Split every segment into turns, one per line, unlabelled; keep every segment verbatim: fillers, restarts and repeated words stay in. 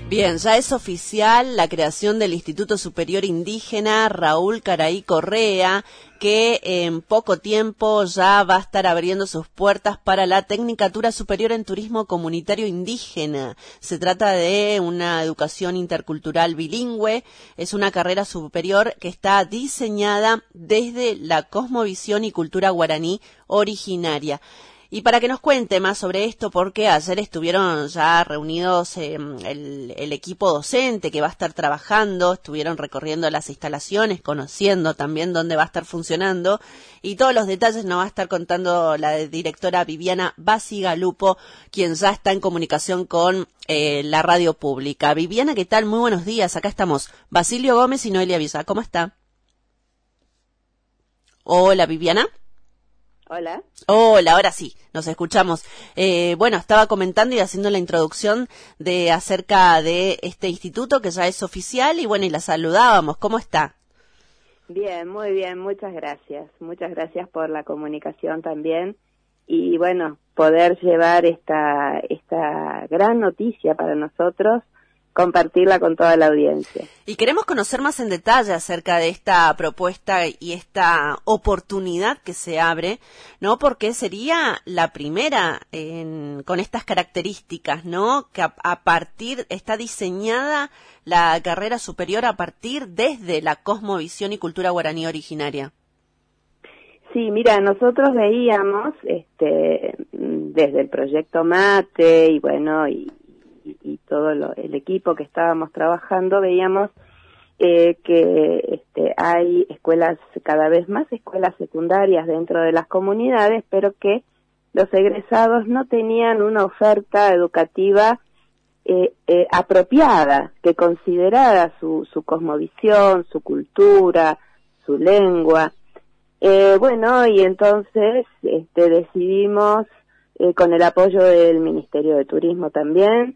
Bien, ya es oficial la creación del Instituto Superior Indígena Raúl Caraí Correa, que en poco tiempo ya va a estar abriendo sus puertas para la Tecnicatura Superior en Turismo Comunitario Indígena. Se trata de una educación intercultural bilingüe, es una carrera superior que está diseñada desde la cosmovisión y cultura guaraní originaria. Y para que nos cuente más sobre esto, porque ayer estuvieron ya reunidos eh, el, el equipo docente que va a estar trabajando, estuvieron recorriendo las instalaciones, conociendo también dónde va a estar funcionando, y todos los detalles nos va a estar contando la directora Viviana Bacigalupo, quien ya está en comunicación con eh, la radio pública. Viviana, ¿qué tal? Muy buenos días, acá estamos Basilio Gómez y Noelia Villa, ¿cómo está? Hola, Viviana.
Hola.
Hola, ahora sí, nos escuchamos. Eh, bueno, estaba comentando y haciendo la introducción de acerca de este instituto que ya es oficial y bueno, y la saludábamos. ¿Cómo está?
Bien, muy bien, muchas gracias. Muchas gracias por la comunicación también y bueno, poder llevar esta, esta gran noticia para nosotros, compartirla con toda la audiencia.
Y queremos conocer más en detalle acerca de esta propuesta y esta oportunidad que se abre, ¿no? Porque sería la primera en, con estas características, ¿no? Que a, a partir, está diseñada la carrera superior a partir desde la cosmovisión y cultura guaraní originaria.
Sí, mira, nosotros veíamos, este, desde el proyecto MATE y bueno, y y todo lo, el equipo que estábamos trabajando, veíamos eh, que este, hay escuelas, cada vez más escuelas secundarias dentro de las comunidades, pero que los egresados no tenían una oferta educativa eh, eh, apropiada, que considerara su, su cosmovisión, su cultura, su lengua. Eh, bueno, y entonces este, decidimos, eh, con el apoyo del Ministerio de Turismo también,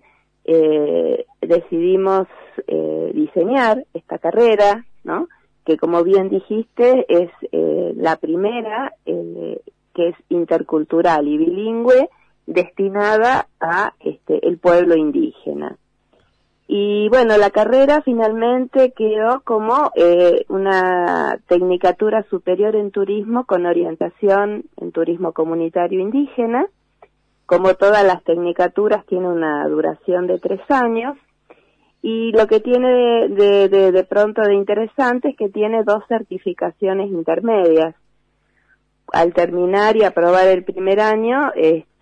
Eh, decidimos eh, diseñar esta carrera, ¿no? Que como bien dijiste es eh, la primera eh, que es intercultural y bilingüe destinada a este el pueblo indígena. Y bueno, la carrera finalmente quedó como eh, una tecnicatura superior en turismo con orientación en turismo comunitario indígena. Como todas las tecnicaturas, tiene una duración de tres años y lo que tiene de, de, de, de pronto de interesante es que tiene dos certificaciones intermedias. Al terminar y aprobar el primer año,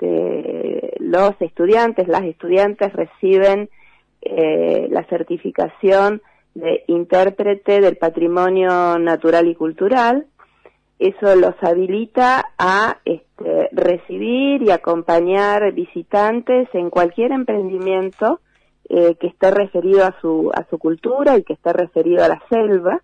este, los estudiantes, las estudiantes reciben eh, la certificación de intérprete del patrimonio natural y cultural. Eso los habilita a este, recibir y acompañar visitantes en cualquier emprendimiento eh, que esté referido a su a su cultura y que esté referido a la selva.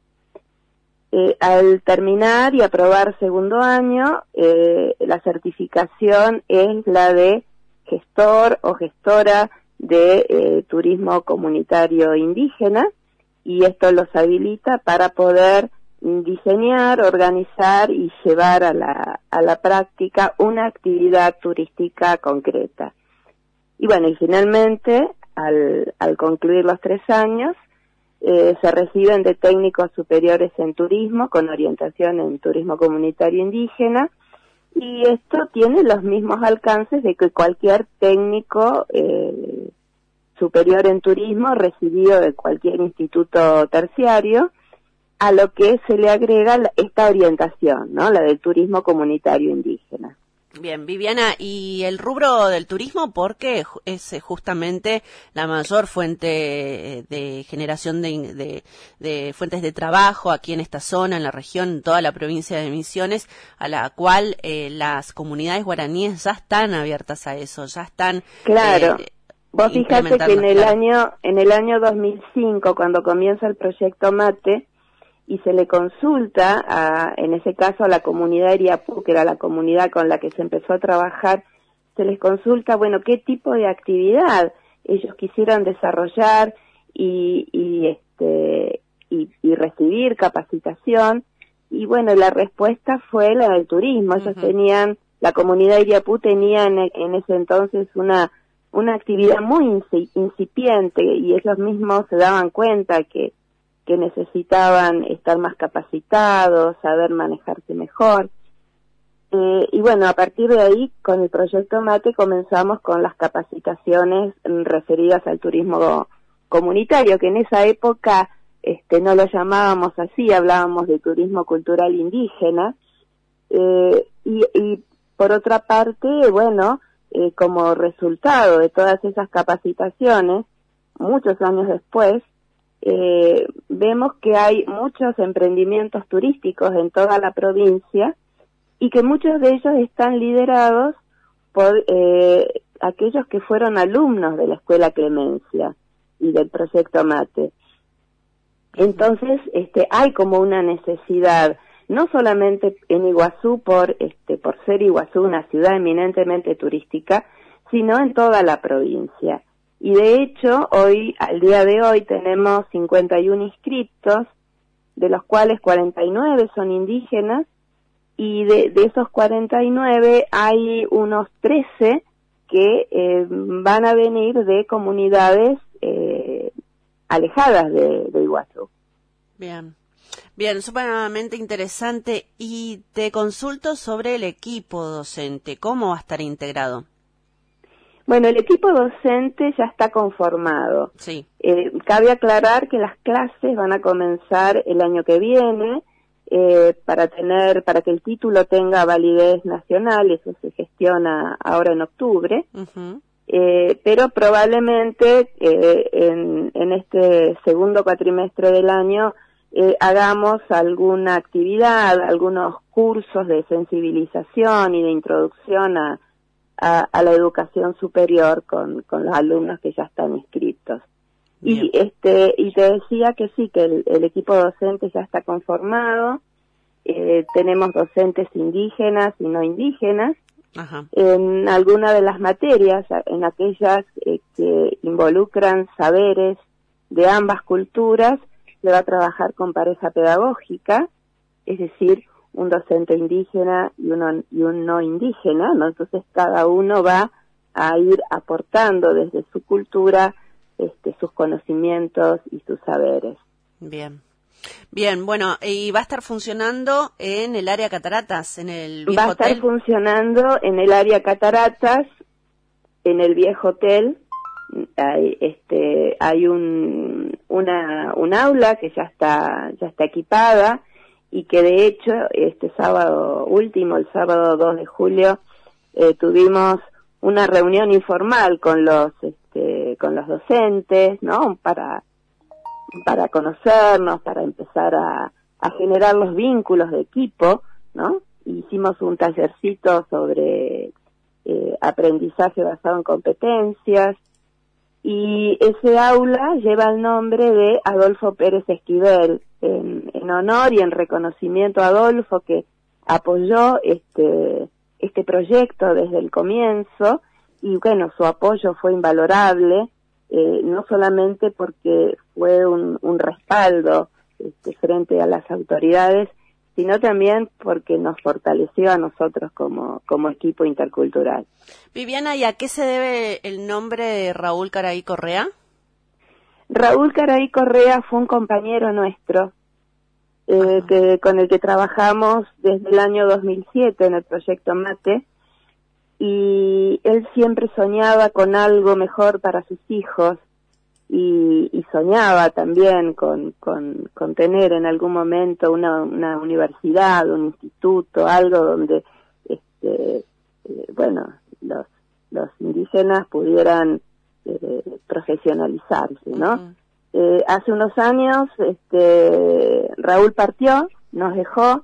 Eh, al terminar y aprobar segundo año, eh, la certificación es la de gestor o gestora de eh, turismo comunitario indígena y esto los habilita para poder diseñar, organizar y llevar a la, a la práctica una actividad turística concreta. Y bueno, y finalmente, al, al concluir los tres años, eh, se reciben de técnicos superiores en turismo, con orientación en turismo comunitario indígena, y esto tiene los mismos alcances de que cualquier técnico eh, superior en turismo recibido de cualquier instituto terciario, a lo que se le agrega esta orientación, ¿no? La del turismo comunitario indígena.
Bien, Viviana, ¿y el rubro del turismo porque es justamente la mayor fuente de generación de, de, de fuentes de trabajo aquí en esta zona, en la región, en toda la provincia de Misiones, a la cual eh, las comunidades guaraníes ya están abiertas a eso, ya están...
Claro.
Eh,
Vos fijate que en el claro. año en el año dos mil cinco, cuando comienza el proyecto MATE, y se le consulta, a, en ese caso a la comunidad Iriapú, que era la comunidad con la que se empezó a trabajar, se les consulta, bueno, qué tipo de actividad ellos quisieran desarrollar y, y, este, y, y recibir capacitación, y bueno, la respuesta fue la del turismo. Ellos uh-huh. tenían, la comunidad Iriapú tenía en, en ese entonces una una actividad muy incipiente y ellos mismos se daban cuenta que, que necesitaban estar más capacitados, saber manejarse mejor. Eh, y bueno, a partir de ahí, con el proyecto MATE comenzamos con las capacitaciones referidas al turismo comunitario, que en esa época este, no lo llamábamos así, hablábamos de turismo cultural indígena. Eh, y, y por otra parte, bueno, eh, como resultado de todas esas capacitaciones, muchos años después, eh, vemos que hay muchos emprendimientos turísticos en toda la provincia y que muchos de ellos están liderados por eh, aquellos que fueron alumnos de la Escuela Clemencia y del proyecto MATE. Entonces, este, hay como una necesidad, no solamente en Iguazú por, este, por ser Iguazú una ciudad eminentemente turística, sino en toda la provincia. Y de hecho, hoy, al día de hoy, tenemos cincuenta y uno inscriptos, de los cuales cuarenta y nueve son indígenas, y de, de esos cuarenta y nueve hay unos trece que eh, van a venir de comunidades eh, alejadas de, de Iguazú.
Bien, bien, sumamente interesante. Y te consulto sobre el equipo docente, ¿cómo va a estar integrado?
Bueno, el equipo docente ya está conformado.
Sí.
Eh, cabe aclarar que las clases van a comenzar el año que viene, eh, para tener, para que el título tenga validez nacional, eso se gestiona ahora en octubre.
Uh-huh.
Eh, pero probablemente eh, en, en este segundo cuatrimestre del año eh, hagamos alguna actividad, algunos cursos de sensibilización y de introducción a, a, a la educación superior con, con los alumnos que ya están inscritos. Bien. Y este y te decía que sí, que el, el equipo docente ya está conformado, eh, tenemos docentes indígenas y no indígenas.
Ajá.
En alguna de las materias, en aquellas eh, que involucran saberes de ambas culturas, se va a trabajar con pareja pedagógica, es decir, un docente indígena y uno y un no indígena, ¿no? Entonces cada uno va a ir aportando desde su cultura este, sus conocimientos y sus saberes.
Bien. Bien, bueno, y va a estar funcionando en el área Cataratas, en el viejo
hotel. Va a estar
hotel.
funcionando en el área Cataratas, en el viejo hotel. Hay, este, hay un, una, un aula que ya está, ya está equipada y que de hecho este sábado último, el sábado dos de julio, eh, tuvimos una reunión informal con los, este, con los docentes, ¿no? Para para conocernos, para empezar a, a generar los vínculos de equipo, ¿no? Hicimos un tallercito sobre eh, aprendizaje basado en competencias, y ese aula lleva el nombre de Adolfo Pérez Esquivel, en, en honor y en reconocimiento a Adolfo, que apoyó este, este proyecto desde el comienzo, y bueno, su apoyo fue invalorable. Eh, no solamente porque fue un, un respaldo este, frente a las autoridades, sino también porque nos fortaleció a nosotros como, como equipo intercultural.
Viviana, ¿y a qué se debe el nombre de Raúl Caraí Correa?
Raúl Caraí Correa fue un compañero nuestro, eh, que, con el que trabajamos desde el año dos mil siete en el proyecto MATE, y él siempre soñaba con algo mejor para sus hijos y, y soñaba también con, con, con tener en algún momento una, una universidad, un instituto, algo donde este, eh, bueno, los, los indígenas pudieran eh, profesionalizarse, ¿no? Uh-huh. Eh, hace unos años este, Raúl partió, nos dejó,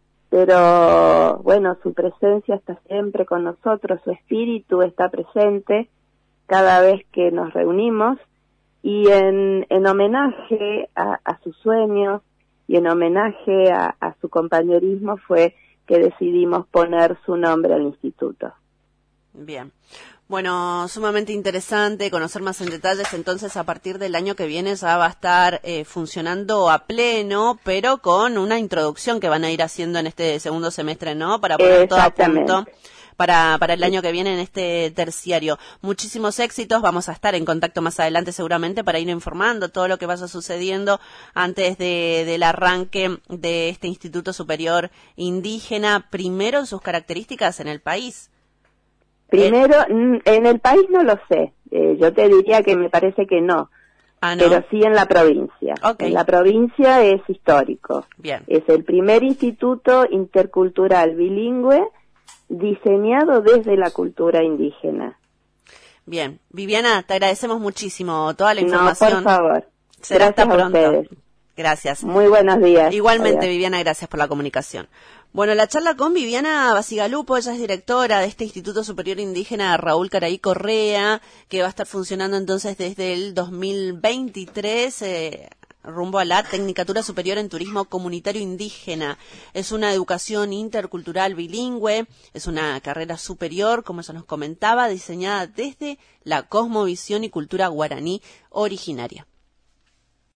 pero bueno, su presencia está siempre con nosotros, su espíritu está presente cada vez que nos reunimos, y en, en homenaje a, a sus sueños y en homenaje a, a su compañerismo fue que decidimos poner su nombre al instituto.
Bien. Bueno, sumamente interesante conocer más en detalles. Entonces, a partir del año que viene ya va a estar eh, funcionando a pleno, pero con una introducción que van a ir haciendo en este segundo semestre, ¿no? Para poner todo a punto para, para el año que viene en este terciario. Muchísimos éxitos, vamos a estar en contacto más adelante seguramente para ir informando todo lo que vaya sucediendo antes de, del arranque de este Instituto Superior Indígena, primero en sus características en el país.
Primero, eh, en el país no lo sé, eh, yo te diría que me parece que no. Ah, ¿no? Pero sí en la provincia. Okay. En la provincia es histórico.
Bien.
Es el primer instituto intercultural bilingüe diseñado desde la cultura indígena.
Bien. Viviana, te agradecemos muchísimo toda la información.
No, por favor.
Será
gracias
hasta pronto.
A ustedes.
Gracias.
Muy buenos días.
Igualmente,
Adiós.
Viviana, gracias por la comunicación. Bueno, la charla con Viviana Basigalupo, ella es directora de este Instituto Superior Indígena Raúl Caraí Correa, que va a estar funcionando entonces desde el dos mil veintitrés, eh, rumbo a la Tecnicatura Superior en Turismo Comunitario Indígena. Es una educación intercultural bilingüe, es una carrera superior, como ella nos comentaba, diseñada desde la cosmovisión y cultura guaraní originaria.